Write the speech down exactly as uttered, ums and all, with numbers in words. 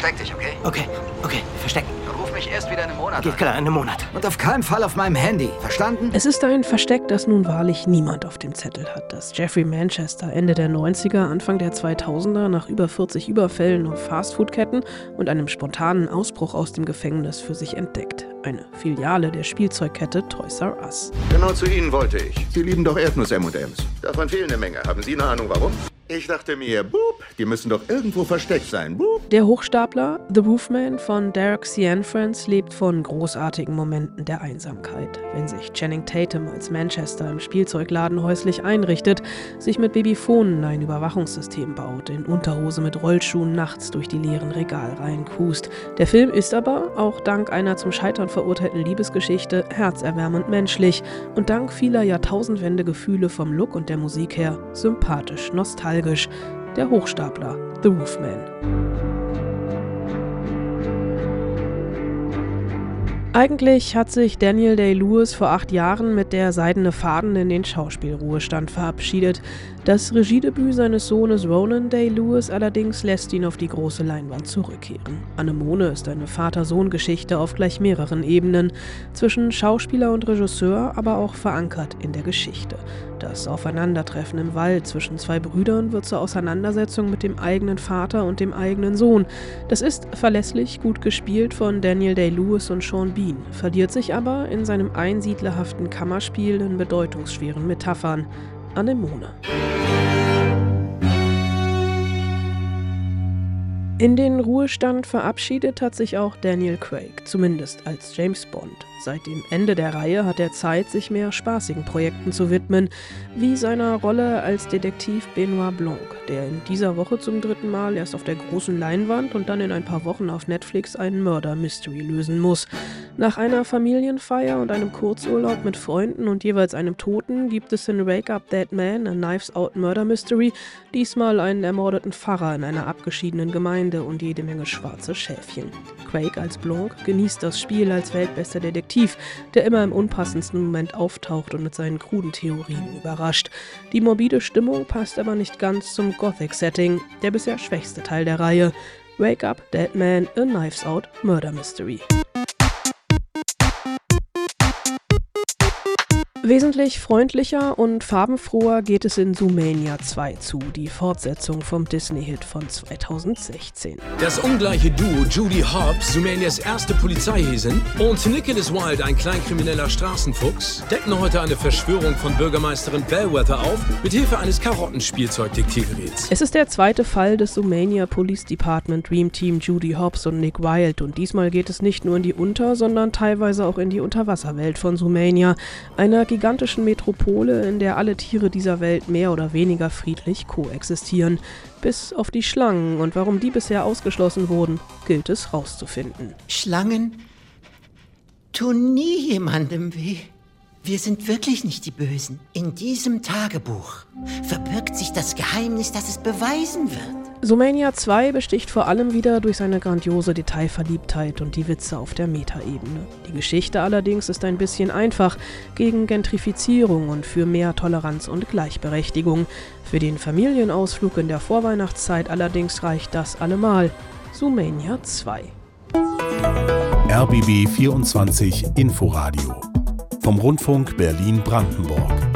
Versteck dich, okay? Okay, okay, verstecken. Ruf mich erst wieder in einem Monat Geht an. klar, in einem Monat. Und auf keinen Fall auf meinem Handy. Verstanden? Es ist ein Versteck, das nun wahrlich niemand auf dem Zettel hat. Das Jeffrey Manchester Ende der neunziger, Anfang der zweitausender nach über vierzig Überfällen auf Fastfood-Ketten und einem spontanen Ausbruch aus dem Gefängnis für sich entdeckt. Eine Filiale der Spielzeugkette Toys R Us. Genau zu Ihnen wollte ich. Sie lieben doch Erdnuss-M und M's. Davon fehlen eine Menge. Haben Sie eine Ahnung, warum? Ich dachte mir, boop, die müssen doch irgendwo versteckt sein. Boop. Der Hochstapler The Roofman von Derek Cianfrance lebt von großartigen Momenten der Einsamkeit. Wenn sich Channing Tatum als Manchester im Spielzeugladen häuslich einrichtet, sich mit Babyphonen ein Überwachungssystem baut, in Unterhose mit Rollschuhen nachts durch die leeren Regalreihen cruist. Der Film ist aber, auch dank einer zum Scheitern verurteilten Liebesgeschichte, herzerwärmend menschlich und dank vieler Jahrtausendwende-Gefühle vom Look und der Musik her sympathisch, nostalgisch. Der Hochstapler The Roofman. Eigentlich hat sich Daniel Day-Lewis vor acht Jahren mit der Seidene Faden in den Schauspielruhestand verabschiedet. Das Regiedebüt seines Sohnes Ronan Day-Lewis allerdings lässt ihn auf die große Leinwand zurückkehren. Anemone ist eine Vater-Sohn-Geschichte auf gleich mehreren Ebenen, zwischen Schauspieler und Regisseur, aber auch verankert in der Geschichte. Das Aufeinandertreffen im Wald zwischen zwei Brüdern wird zur Auseinandersetzung mit dem eigenen Vater und dem eigenen Sohn. Das ist verlässlich gut gespielt von Daniel Day-Lewis und Sean Bean, verliert sich aber in seinem einsiedlerhaften Kammerspiel in bedeutungsschweren Metaphern. Anemone. In den Ruhestand verabschiedet hat sich auch Daniel Craig, zumindest als James Bond. Seit dem Ende der Reihe hat er Zeit, sich mehr spaßigen Projekten zu widmen, wie seiner Rolle als Detektiv Benoit Blanc, der in dieser Woche zum dritten Mal erst auf der großen Leinwand und dann in ein paar Wochen auf Netflix einen Murder-Mystery lösen muss. Nach einer Familienfeier und einem Kurzurlaub mit Freunden und jeweils einem Toten gibt es in Wake Up Dead Man, a Knives Out Murder Mystery, diesmal einen ermordeten Pfarrer in einer abgeschiedenen Gemeinde und jede Menge schwarze Schäfchen. Craig als Blanc genießt das Spiel als weltbester Detektiv, der immer im unpassendsten Moment auftaucht und mit seinen kruden Theorien überrascht. Die morbide Stimmung passt aber nicht ganz zum Gothic-Setting, der bisher schwächste Teil der Reihe. Wake Up Dead Man, a Knives Out Murder Mystery. Wesentlich freundlicher und farbenfroher geht es in Zoomania zwei zu, die Fortsetzung vom Disney-Hit von zweitausendsechzehn. Das ungleiche Duo Judy Hopps, Zoomanias erste Polizeihäsin, und Nicholas Wilde, ein kleinkrimineller Straßenfuchs, decken heute eine Verschwörung von Bürgermeisterin Bellwether auf, mithilfe eines Karottenspielzeug-Diktiergeräts. Es ist der zweite Fall des Zoomania Police Department Dream Team Judy Hopps und Nick Wilde und diesmal geht es nicht nur in die Unter-, sondern teilweise auch in die Unterwasserwelt von Zoomania, einer gigantischen Metropole, in der alle Tiere dieser Welt mehr oder weniger friedlich koexistieren. Bis auf die Schlangen, und warum die bisher ausgeschlossen wurden, gilt es rauszufinden. Schlangen tun nie jemandem weh. Wir sind wirklich nicht die Bösen. In diesem Tagebuch verbirgt sich das Geheimnis, das es beweisen wird. Zoomania zwei besticht vor allem wieder durch seine grandiose Detailverliebtheit und die Witze auf der Metaebene. Die Geschichte allerdings ist ein bisschen einfach, gegen Gentrifizierung und für mehr Toleranz und Gleichberechtigung. Für den Familienausflug in der Vorweihnachtszeit allerdings reicht das allemal. Zoomania zwei. R B B vierundzwanzig Inforadio vom Rundfunk Berlin-Brandenburg.